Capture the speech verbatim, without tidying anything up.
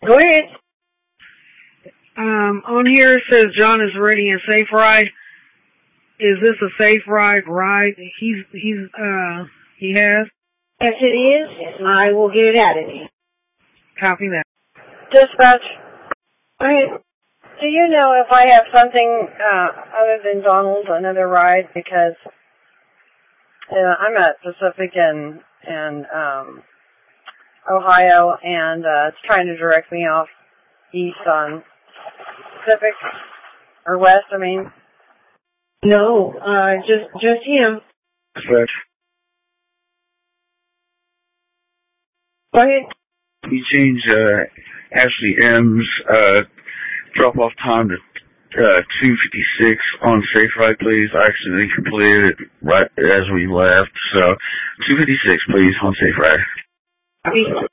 Go ahead. Um, on here it says John is ready and safe ride. Is this a safe ride ride? He's, he's, uh, he has? Yes, it is. I will get it added. Copy that. Dispatch. Go ahead. Do you know if I have something, uh, other than Donald, another ride? Because, uh, I'm at Pacific and, and, um, Ohio, and, uh, it's trying to direct me off east on Pacific, or west, I mean. No, uh, just, just him. Dispatch. Go ahead. We changed, uh, Ashley M's, uh, drop-off time to, uh, two fifty-six on Safe Ride, please. I accidentally completed it right as we left, so two fifty-six, please, on Safe Ride. Copy.